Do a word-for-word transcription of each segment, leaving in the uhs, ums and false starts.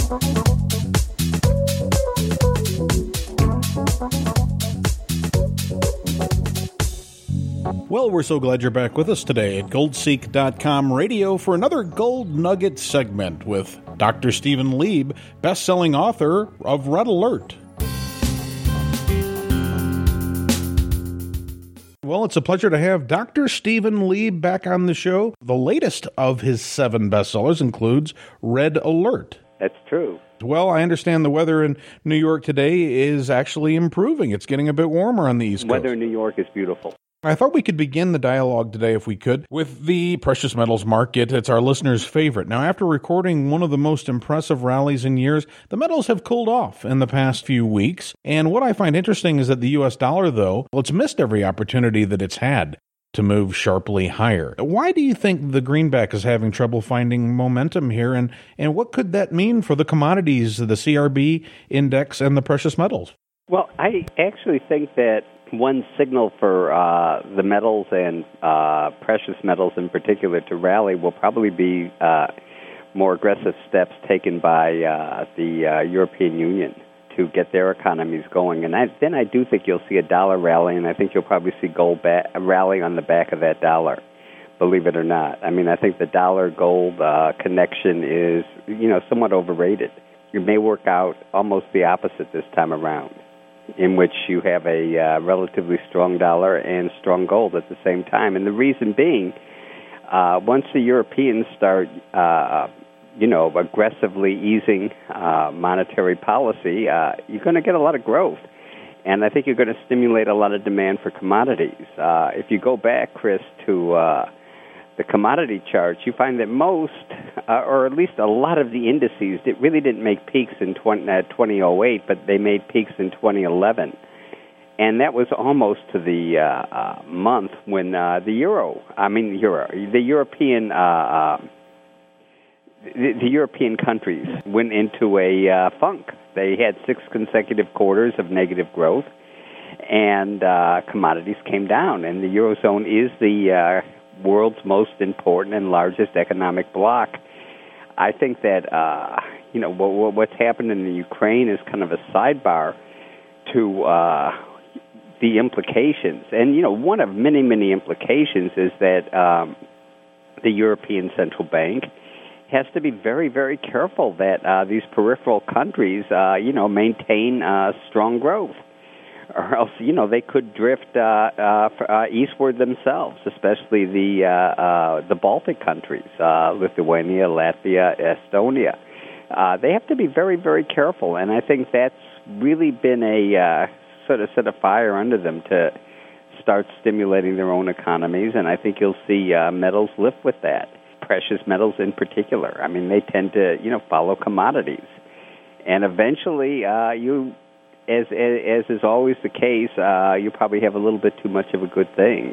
Well, we're so glad you're back with us today at gold seek dot com radio for another Gold Nugget segment with Doctor Stephen Lieb, best-selling author of Red Alert. Well, it's a pleasure to have Doctor Stephen Lieb back on the show. The latest of his seven bestsellers includes Red Alert. That's true. Well, I understand the weather in New York today is actually improving. It's getting a bit warmer on the East Coast. Weather in New York is beautiful. I thought we could begin the dialogue today, if we could, with the precious metals market. It's our listeners' favorite. Now, after recording one of the most impressive rallies in years, the metals have cooled off in the past few weeks. And what I find interesting is that the U S dollar, though, well, it's missed every opportunity that it's had to move sharply higher. Why do you think the greenback is having trouble finding momentum here? And, and what could that mean for the commodities, the C R B index, and the precious metals? Well, I actually think that one signal for uh, the metals and uh, precious metals in particular to rally will probably be uh, more aggressive steps taken by uh, the uh, European Union to get their economies going. And I, then I do think you'll see a dollar rally, and I think you'll probably see gold ba- rally on the back of that dollar, believe it or not. I mean, I think the dollar-gold uh, connection is, you know, somewhat overrated. It may work out almost the opposite this time around, in which you have a uh, relatively strong dollar and strong gold at the same time. And the reason being, uh, once the Europeans start, uh, you know, aggressively easing uh, monetary policy, uh, you're going to get a lot of growth. And I think you're going to stimulate a lot of demand for commodities. Uh, if you go back, Chris, to uh, the commodity charts, you find that most, uh, or at least a lot of the indices, it really didn't make peaks in twenty, uh, twenty oh eight, but they made peaks in twenty eleven. And that was almost to the uh, uh, month when uh, the euro, I mean the euro, the European, uh, uh, the, the European countries went into a uh, funk. They had six consecutive quarters of negative growth, and uh, commodities came down. And the Eurozone is the uh, world's most important and largest economic bloc. I think that, uh, you know, what, what's happened in the Ukraine is kind of a sidebar to uh, the implications. And, you know, one of many, many implications is that um, the European Central Bank has to be very, very careful that uh, these peripheral countries, uh, you know, maintain uh, strong growth. Or else, you know, they could drift uh, uh, uh, eastward themselves, especially the uh, uh, the Baltic countries, uh, Lithuania, Latvia, Estonia. Uh, they have to be very, very careful, and I think that's really been a uh, sort of set a fire under them to start stimulating their own economies, and I think you'll see uh, metals lift with that, precious metals in particular. I mean, they tend to, you know, follow commodities, and eventually uh, you... As, as as is always the case, uh, you probably have a little bit too much of a good thing,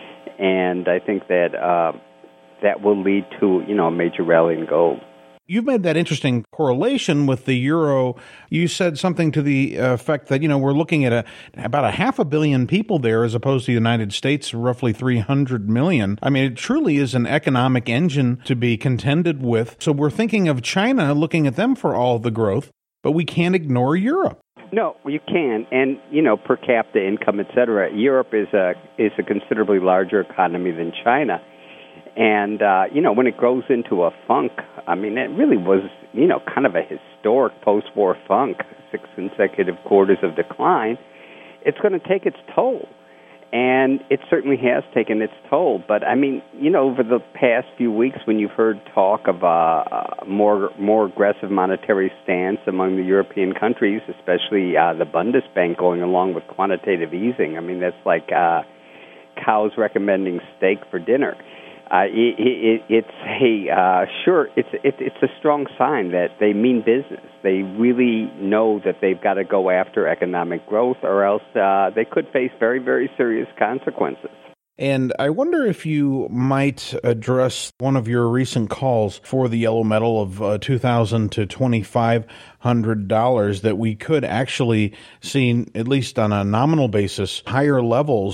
and I think that uh, that will lead to, you know, a major rally in gold. You've made that interesting correlation with the euro. You said something to the effect that, you know, we're looking at a, about a half a billion people there as opposed to the United States, roughly three hundred million. I mean, it truly is an economic engine to be contended with. So we're thinking of China, looking at them for all the growth, but we can't ignore Europe. No, you can, and you know, per capita income, et cetera. Europe is a is a considerably larger economy than China, and uh, you know, when it goes into a funk, I mean, it really was, you know, kind of a historic post-war funk, six consecutive quarters of decline. It's going to take its toll, and it certainly has taken its toll. But I mean, you know, over the past few weeks, when you've heard talk of a uh, more more aggressive monetary stance among the European countries, especially uh, the Bundesbank going along with quantitative easing, I mean, that's like uh, cows recommending steak for dinner. Uh, it, it, it's a uh, sure, it's it, it's a strong sign that they mean business. They really know that they've got to go after economic growth, or else uh, they could face very, very serious consequences. And I wonder if you might address one of your recent calls for the yellow metal of uh, two thousand to twenty-five hundred dollars, that we could actually see, at least on a nominal basis, higher levels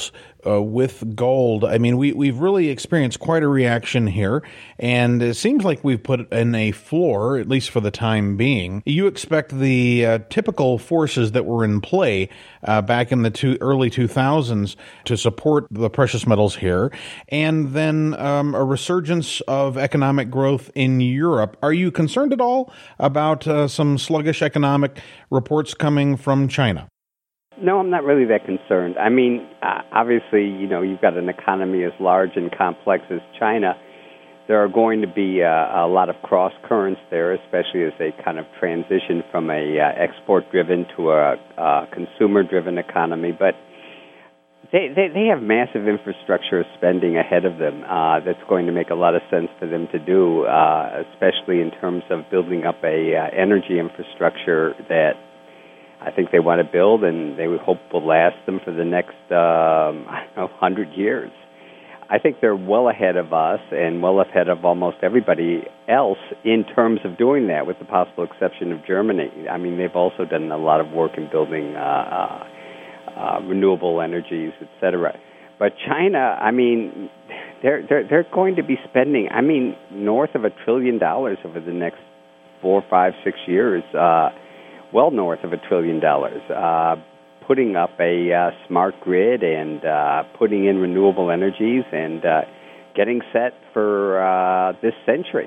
uh, with gold. I mean, we, we've really experienced quite a reaction here, and it seems like we've put in a floor, at least for the time being. You expect the uh, typical forces that were in play uh, back in the two, early two thousands to support the precious metals here, and then um, a resurgence of economic growth in Europe. Are you concerned at all about uh, some sluggish economic reports coming from China? No, I'm not really that concerned. I mean, uh, obviously, you know, you've got an economy as large and complex as China. There are going to be uh, a lot of cross currents there, especially as they kind of transition from a uh, export-driven to a uh, consumer-driven economy. But they, they they have massive infrastructure spending ahead of them uh, that's going to make a lot of sense for them to do, uh, especially in terms of building up a uh, energy infrastructure that I think they want to build, and they would hope will last them for the next, um, I don't know, one hundred years. I think they're well ahead of us and well ahead of almost everybody else in terms of doing that, with the possible exception of Germany. I mean, they've also done a lot of work in building uh, uh, uh, renewable energies, et cetera. But China, I mean, they're, they're, they're going to be spending, I mean, north of a trillion dollars over the next four, five, six years, uh, well north of a trillion dollars, uh, putting up a uh, smart grid and uh, putting in renewable energies and uh, getting set for uh, this century.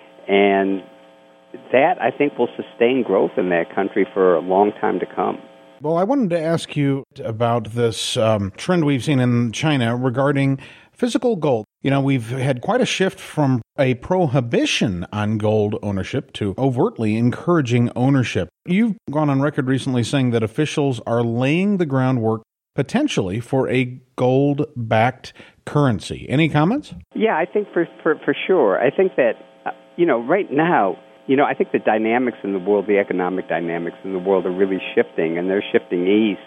And that, I think, will sustain growth in that country for a long time to come. Well, I wanted to ask you about this um, trend we've seen in China regarding physical gold. You know, we've had quite a shift from a prohibition on gold ownership to overtly encouraging ownership. You've gone on record recently saying that officials are laying the groundwork potentially for a gold-backed currency. Any comments? Yeah, I think for, for, for sure. I think that, uh, you know, right now, you know, I think the dynamics in the world, the economic dynamics in the world are really shifting, and they're shifting east.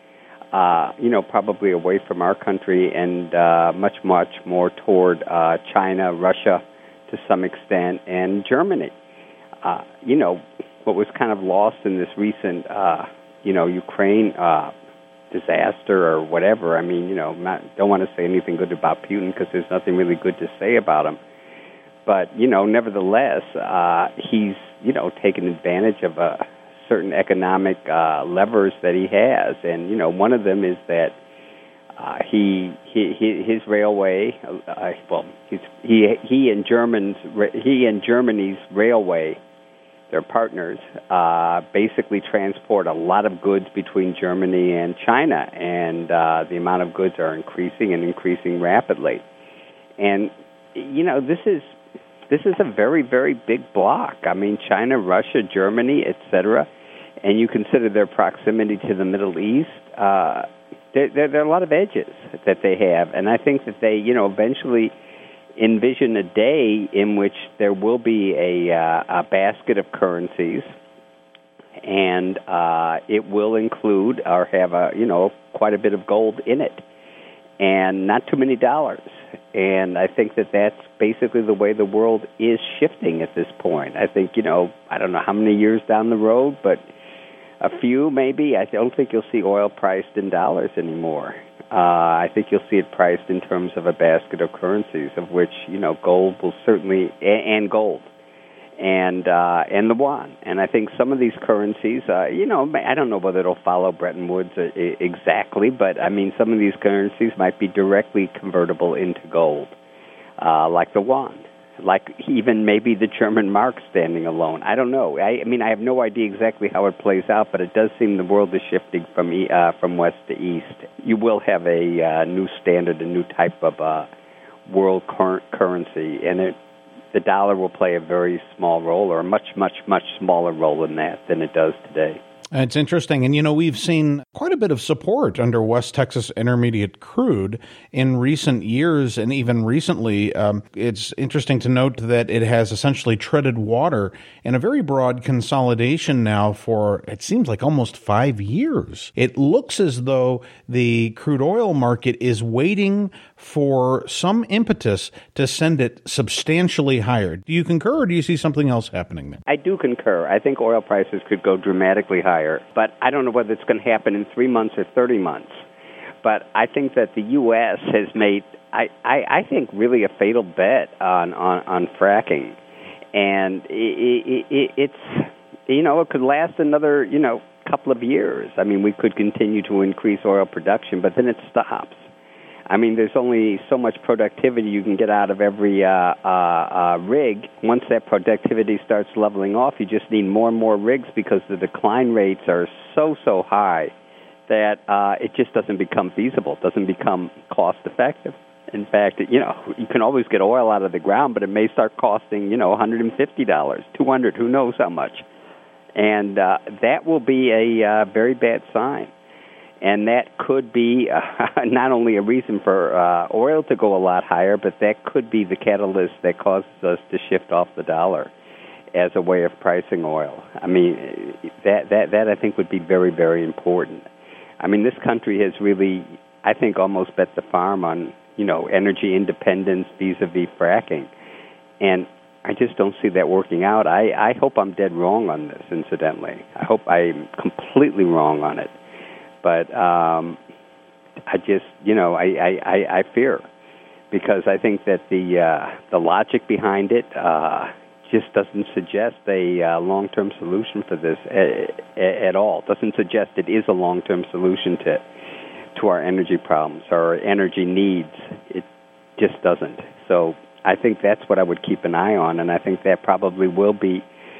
Uh, you know, probably away from our country and uh, much, much more toward uh, China, Russia to some extent, and Germany. Uh, you know, what was kind of lost in this recent, uh, you know, Ukraine uh, disaster or whatever. I mean, you know, not, don't want to say anything good about Putin because there's nothing really good to say about him. But, you know, nevertheless, uh, he's, you know, taken advantage of a certain economic uh, levers that he has, and you know, one of them is that uh, he, he, he his railway, uh, well, he's, he he and Germans, he and Germany's railway, their partners, uh, basically transport a lot of goods between Germany and China, and uh, the amount of goods are increasing and increasing rapidly, and you know, this is. This is a very, very big bloc. I mean, China, Russia, Germany, et cetera, and you consider their proximity to the Middle East, uh, there, there, there are a lot of edges that they have. And I think that they, you know, eventually envision a day in which there will be a, uh, a basket of currencies, and uh, it will include or have, a, you know, quite a bit of gold in it, and not too many dollars. And I think that that's basically the way the world is shifting at this point. I think, you know, I don't know how many years down the road, but a few maybe. I don't think you'll see oil priced in dollars anymore. Uh, I think you'll see it priced in terms of a basket of currencies, of which, you know, gold will certainly, and gold, and uh, and the yuan. And I think some of these currencies, uh, you know, I don't know whether it'll follow Bretton Woods exactly, but I mean, some of these currencies might be directly convertible into gold, uh, like the yuan, like even maybe the German mark standing alone. I don't know. I, I mean, I have no idea exactly how it plays out, but it does seem the world is shifting from uh, from west to east. You will have a uh, new standard, a new type of uh, world cur- currency, and it. The dollar will play a very small role, or a much, much, much smaller role in that than it does today. It's interesting. And, you know, we've seen quite a bit of support under West Texas Intermediate crude in recent years, and even recently. Um, it's interesting to note that it has essentially treaded water in a very broad consolidation now for, it seems like, almost five years. It looks as though the crude oil market is waiting for some impetus to send it substantially higher. Do you concur, or do you see something else happening there? I do concur. I think oil prices could go dramatically higher, but I don't know whether it's going to happen in three months or thirty months. But I think that the U S has made, I, I, I think, really a fatal bet on, on, on fracking. And it, it, it, it's, you know, it could last another, you know, couple of years. I mean, we could continue to increase oil production, but then it stops. I mean, there's only so much productivity you can get out of every uh, uh, uh, rig. Once that productivity starts leveling off, you just need more and more rigs because the decline rates are so, so high that uh, it just doesn't become feasible. It doesn't become cost-effective. In fact, you know, you can always get oil out of the ground, but it may start costing, you know, one hundred fifty dollars, two hundred dollars, who knows how much. And uh, that will be a uh, very bad sign. And that could be uh, not only a reason for uh, oil to go a lot higher, but that could be the catalyst that causes us to shift off the dollar as a way of pricing oil. I mean, that, that, that I think would be very, very important. I mean, this country has really, I think, almost bet the farm on, you know, energy independence vis-a-vis fracking. And I just don't see that working out. I, I hope I'm dead wrong on this, incidentally. I hope I'm completely wrong on it. But um, I just, you know, I, I, I fear because I think that the uh, the logic behind it uh, just doesn't suggest a uh, long-term solution for this at, at all. It doesn't suggest it is a long-term solution to to our energy problems, our energy needs. It just doesn't. So I think that's what I would keep an eye on, and I think that probably will be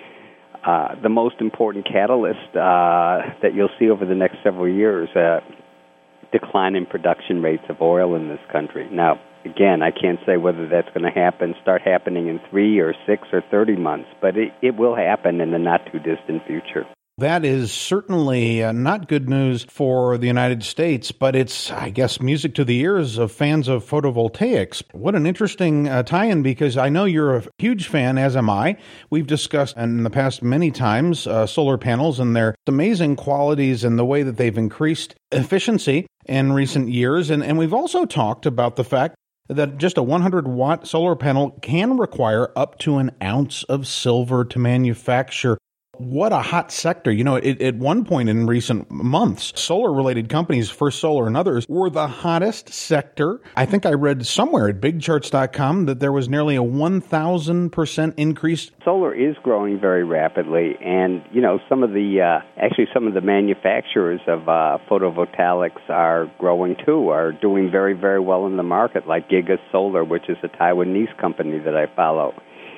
Uh, the most important catalyst uh, that you'll see over the next several years, uh, decline in production rates of oil in this country. Now, again, I can't say whether that's going to happen, start happening in three or six or thirty months, but it, it will happen in the not-too-distant future. That is certainly uh, not good news for the United States, but it's, I guess, music to the ears of fans of photovoltaics. What an interesting uh, tie-in, because I know you're a huge fan, as am I. We've discussed in the past many times uh, solar panels and their amazing qualities and the way that they've increased efficiency in recent years. And, and we've also talked about the fact that just a one hundred watt solar panel can require up to an ounce of silver to manufacture. What a hot sector. You know, it, at one point in recent months, solar-related companies, First Solar and others, were the hottest sector. I think I read somewhere at big charts dot com that there was nearly a one thousand percent increase. Solar is growing very rapidly, and, you know, some of the, uh, actually some of the manufacturers of uh, photovoltaics are growing too, are doing very, very well in the market, like Giga Solar, which is a Taiwanese company that I follow.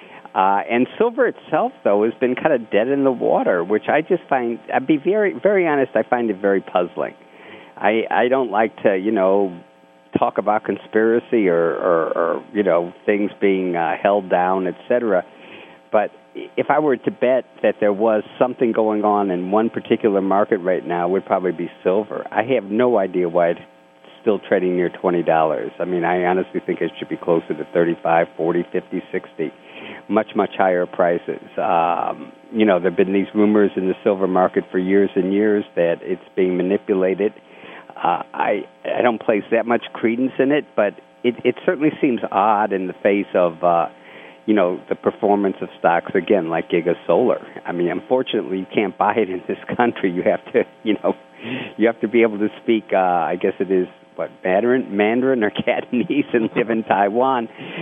Uh, and silver itself, though, has been kind of dead in the water, which I just find, I'd be very, very honest, I find it very puzzling. I, I don't like to, you know, talk about conspiracy or, or, or you know, things being uh, held down, et cetera. But if I were to bet that there was something going on in one particular market right now, it would probably be silver. I have no idea why it's still trading near twenty dollars. I mean, I honestly think it should be closer to thirty-five, forty, fifty, sixty. Much, much higher prices. Um, you know, there have been these rumors in the silver market for years and years that it's being manipulated. Uh, I I don't place that much credence in it, but it, it certainly seems odd in the face of, uh, you know, the performance of stocks, again, like Giga Solar. I mean, unfortunately, you can't buy it in this country. You have to, you know, you have to be able to speak, uh, I guess it is, what, Mandarin, Mandarin or Cantonese and live in Taiwan.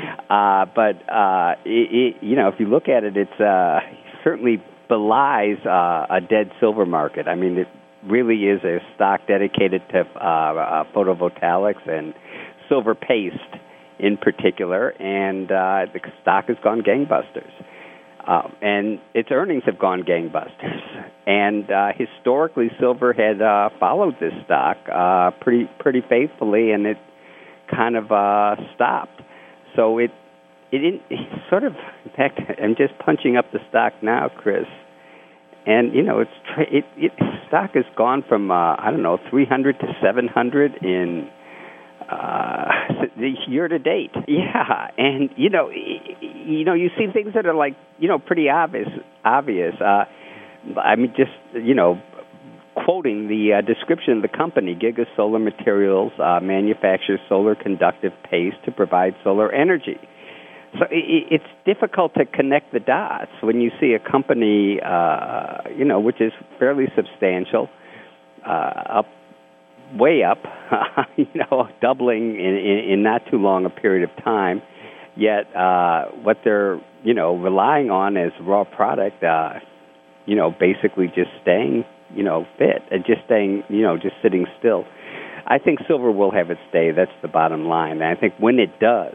Uh, but, uh, it, it, you know, if you look at it, it's uh, certainly belies uh, a dead silver market. I mean, it really is a stock dedicated to uh, uh, photovoltaics and silver paste in particular, and uh, the stock has gone gangbusters. Uh, and its earnings have gone gangbusters. And uh, historically, silver had uh, followed this stock uh, pretty pretty faithfully, and it kind of uh, stopped. So it it, it it sort of, in fact, I'm just punching up the stock now, Chris, and you know it's tra- it, it stock has gone from uh, I don't know three hundred to seven hundred in uh, year to date. Yeah, and you know you know you see things that are like you know pretty obvious obvious. Uh, I mean, just, you know, quoting the uh, description of the company, Giga Solar Materials uh, manufactures solar conductive paste to provide solar energy. So it, it's difficult to connect the dots when you see a company, uh, you know, which is fairly substantial, uh, up way up, you know, doubling in, in, in not too long a period of time. Yet uh, what they're, you know, relying on as raw product, uh, you know, basically just staying, you know, fit and just staying, you know, just sitting still. I think silver will have its day. That's the bottom line. And I think when it does,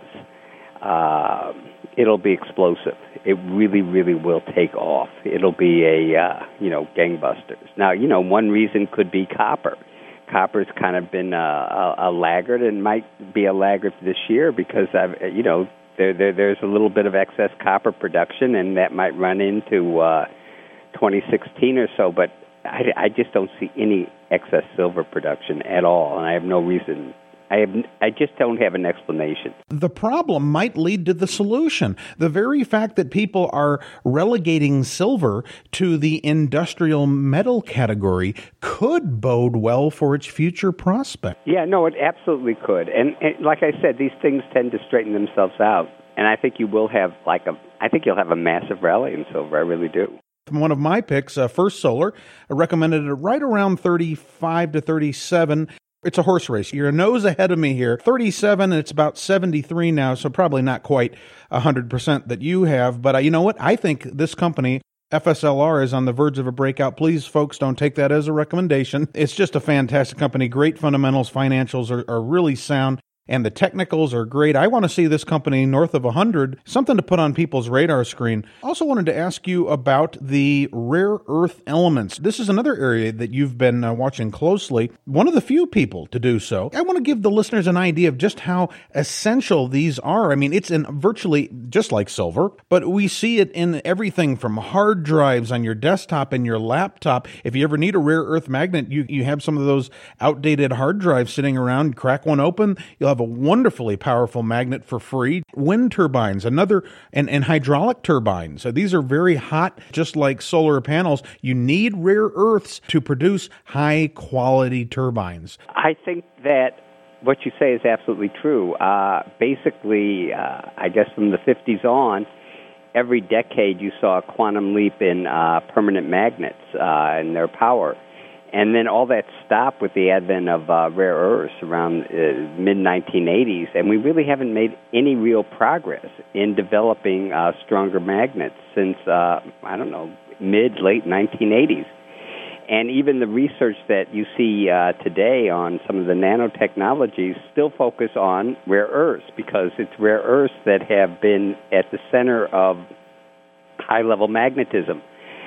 uh, it'll be explosive. It really, really will take off. It'll be a, uh, you know, gangbusters. Now, you know, one reason could be copper. Copper's kind of been a, a, a laggard and might be a laggard this year because, I've, you know, there, there there's a little bit of excess copper production, and that might run into uh, twenty sixteen or so. But I, I just don't see any excess silver production at all, and I have no reason. I have, I just don't have an explanation. The problem might lead to the solution. The very fact that people are relegating silver to the industrial metal category could bode well for its future prospect. Yeah, no, it absolutely could. And, and like I said, these things tend to straighten themselves out. And I think you will have like a, I think you'll have a massive rally in silver. I really do. One of my picks, uh, First Solar, I recommended it right around thirty-five to thirty-seven. It's a horse race. You're a nose ahead of me here. thirty-seven, and it's about seventy-three now, so probably not quite one hundred percent that you have. But uh, you know what? I think this company, F S L R, is on the verge of a breakout. Please, folks, don't take that as a recommendation. It's just a fantastic company. Great fundamentals. Financials are, are really sound. And the technicals are great. I want to see this company north of one hundred, something to put on people's radar screen. Also wanted to ask you about the rare earth elements. This is another area that you've been uh, watching closely. One of the few people to do so. I want to give the listeners an idea of just how essential these are. I mean, it's in virtually just like silver, but we see it in everything from hard drives on your desktop and your laptop. If you ever need a rare earth magnet, you, you have some of those outdated hard drives sitting around, crack one open, you'll have a wonderfully powerful magnet for free. Wind turbines, another, and, and hydraulic turbines. So these are very hot, just like solar panels. You need rare earths to produce high-quality turbines. I think that what you say is absolutely true. Uh, basically, uh, I guess from the fifties on, every decade you saw a quantum leap in uh, permanent magnets uh, and their power. And then all that stopped with the advent of uh, rare earths around uh, mid nineteen eighties, and we really haven't made any real progress in developing uh, stronger magnets since, uh, I don't know, mid, late nineteen eighties. And even the research that you see uh, today on some of the nanotechnologies still focus on rare earths because it's rare earths that have been at the center of high-level magnetism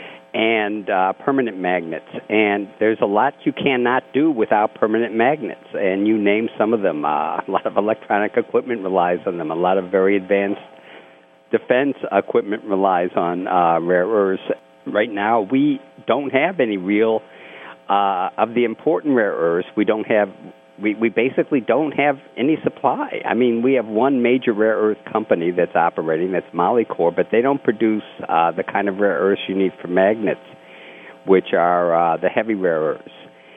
and uh, permanent magnets. And there's a lot you cannot do without permanent magnets. And you name some of them. Uh, a lot of electronic equipment relies on them. A lot of very advanced defense equipment relies on uh, rare earths. Right now, we don't have any real, uh, of the important rare earths, we don't have, we, we basically don't have any supply. I mean, we have one major rare earth company that's operating, that's Molycorp, but they don't produce uh, the kind of rare earths you need for magnets, which are uh, the heavy rare earths.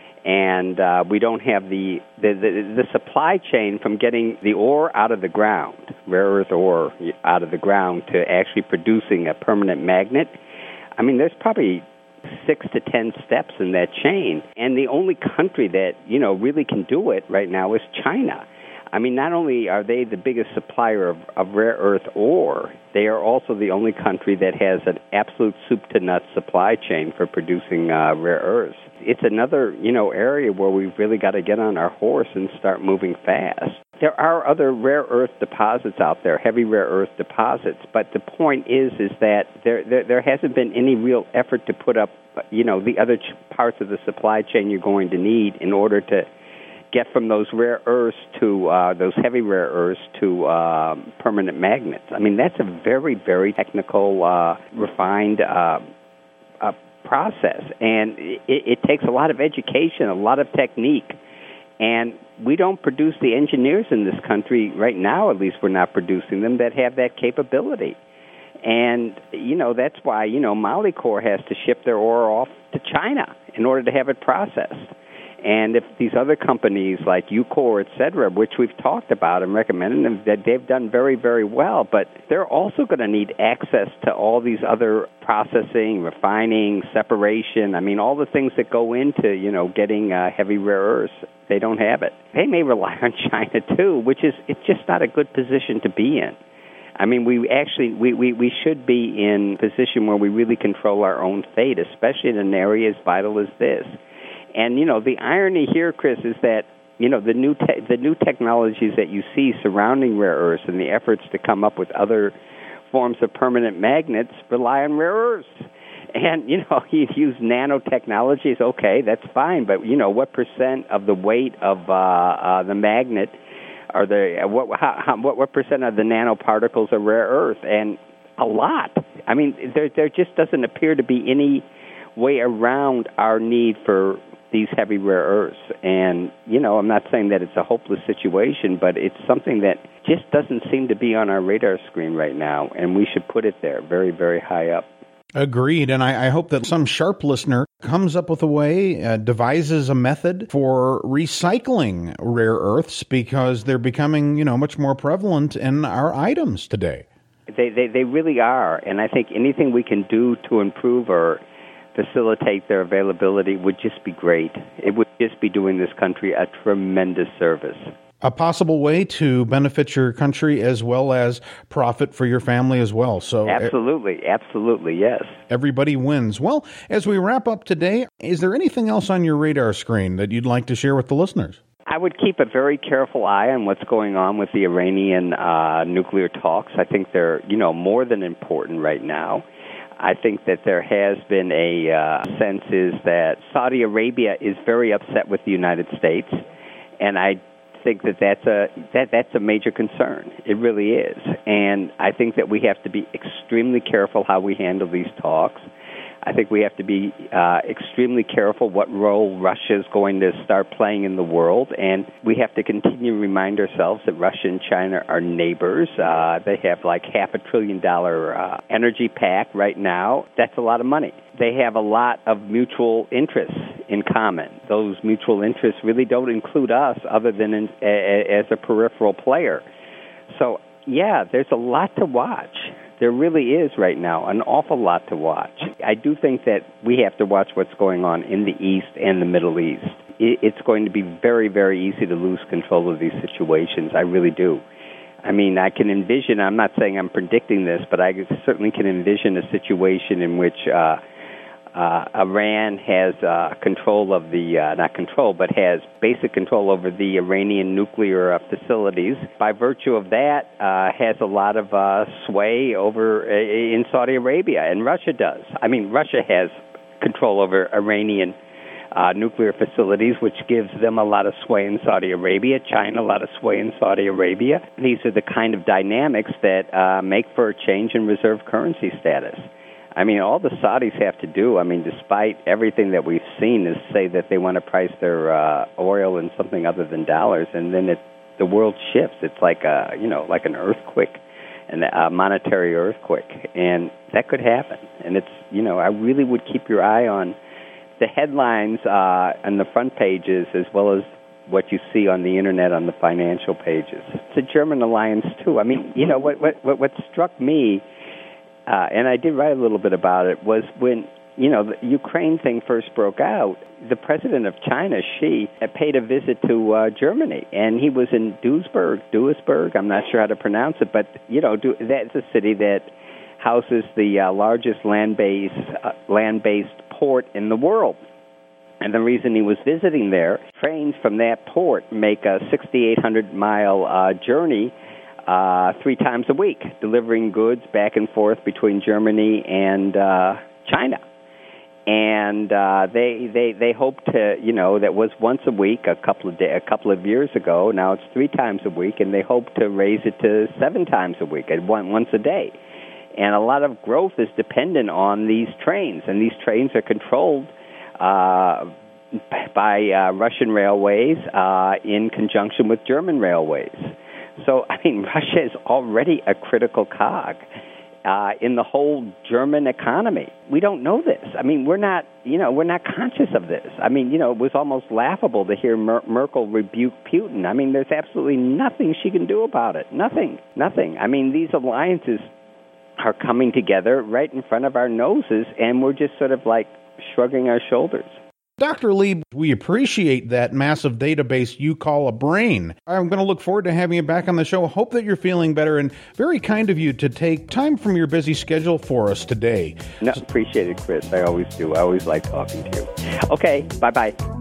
And uh, we don't have the, the, the, the supply chain from getting the ore out of the ground, rare earth ore out of the ground, to actually producing a permanent magnet. I mean, there's probably six to ten steps in that chain. And the only country that, you know, really can do it right now is China. I mean, not only are they the biggest supplier of, of rare earth ore, they are also the only country that has an absolute soup-to-nuts supply chain for producing uh, rare earths. It's another, you know, area where we've really got to get on our horse and start moving fast. There are other rare earth deposits out there, heavy rare earth deposits, but the point is is that there there, there hasn't been any real effort to put up, you know, the other ch- parts of the supply chain you're going to need in order to get from those rare earths to uh, those heavy rare earths to um, permanent magnets. I mean, that's a very, very technical, uh, refined uh, uh, process, and it, it takes a lot of education, a lot of technique, and we don't produce the engineers in this country right now, at least we're not producing them, that have that capability. And, you know, that's why, you know, Molycorp has to ship their ore off to China in order to have it processed. And if these other companies like Ucore, et cetera, which we've talked about and recommended them, that they've done very, very well, but they're also going to need access to all these other processing, refining, separation. I mean, all the things that go into, you know, getting uh, heavy rare earths They don't have it. They may rely on China, too, which is it's just not a good position to be in. I mean, we actually, we, we, we should be in a position where we really control our own fate, especially in an area as vital as this. And, you know, the irony here, Chris, is that, you know, the new te- the new technologies that you see surrounding rare earths and the efforts to come up with other forms of permanent magnets rely on rare earths. And, you know, you use nanotechnologies, okay, that's fine, but, you know, what percent of the weight of uh, uh, the magnet are the, what, how, how, what, what percent of the nanoparticles are rare earth? And a lot. I mean, there, there just doesn't appear to be any way around our need for these heavy rare earths. And, you know, I'm not saying that it's a hopeless situation, but it's something that just doesn't seem to be on our radar screen right now, and we should put it there very, very high up. Agreed, and I, I hope that some sharp listener comes up with a way, uh, devises a method for recycling rare earths, because they're becoming, you know, much more prevalent in our items today. They, they, they really are, and I think anything we can do to improve or facilitate their availability would just be great. It would just be doing this country a tremendous service. A possible way to benefit your country as well as profit for your family as well. So absolutely, absolutely, yes. Everybody wins. Well, as we wrap up today, is there anything else on your radar screen that you'd like to share with the listeners? I would keep a very careful eye on what's going on with the Iranian uh, nuclear talks. I think they're, you know, more than important right now. I think that there has been a uh, sense is that Saudi Arabia is very upset with the United States, and I think that that's a that that's a major concern. It really is, and I think that we have to be extremely careful how we handle these talks. I think we have to be uh, extremely careful what role Russia is going to start playing in the world, and we have to continue to remind ourselves that Russia and China are neighbors. Uh, they have like half a trillion dollar uh, energy pact right now. That's a lot of money. They have a lot of mutual interests in common. Those mutual interests really don't include us other than in, a, as a peripheral player. So, yeah, there's a lot to watch. There really is right now, an awful lot to watch. I do think that we have to watch what's going on in the East and the Middle East. It's going to be very, very easy to lose control of these situations. I really do. I mean, I can envision, I'm not saying I'm predicting this, but I certainly can envision a situation in which uh, uh, Iran has uh, control of the, uh, not control, but has basic control over the Iranian nuclear uh, facilities. By virtue of that, uh, has a lot of uh, sway over uh, in Saudi Arabia, and Russia does. I mean, Russia has control over Iranian uh, nuclear facilities, which gives them a lot of sway in Saudi Arabia, China a lot of sway in Saudi Arabia. These are the kind of dynamics that uh, make for a change in reserve currency status. I mean, all the Saudis have to do, I mean, despite everything that we've seen, is say that they want to price their uh, oil in something other than dollars, and then it, the world shifts. It's like a, you know, like an earthquake, and a monetary earthquake, and that could happen. And it's, you know, I really would keep your eye on the headlines uh, on the front pages as well as what you see on the internet on the financial pages. It's a German alliance too. I mean, you know, what what what, what struck me. Uh, and I did write a little bit about it, was when, you know, the Ukraine thing first broke out, the president of China, Xi, paid a visit to uh, Germany, and he was in Duisburg, Duisburg, I'm not sure how to pronounce it, but, you know, that's a city that houses the uh, largest land-based, uh, land-based port in the world. And the reason he was visiting there, trains from that port make a six thousand eight hundred mile uh, journey Uh, three times a week, delivering goods back and forth between Germany and uh, China. And uh, they they they hope to, you know, that was once a week a couple of day, a couple of years ago. Now it's three times a week, and they hope to raise it to seven times a week, at one once a day. And a lot of growth is dependent on these trains, and these trains are controlled uh, by uh, Russian railways uh, in conjunction with German railways. So, I mean, Russia is already a critical cog uh, in the whole German economy. We don't know this. I mean, we're not, you know, we're not conscious of this. I mean, you know, it was almost laughable to hear Mer- Merkel rebuke Putin. I mean, there's absolutely nothing she can do about it. Nothing. Nothing. I mean, these alliances are coming together right in front of our noses, and we're just sort of like shrugging our shoulders. Doctor Lieb, we appreciate that massive database you call a brain. I'm going to look forward to having you back on the show. Hope that you're feeling better, and very kind of you to take time from your busy schedule for us today. No, appreciate it, Chris. I always do. I always like talking to you. Okay, bye-bye.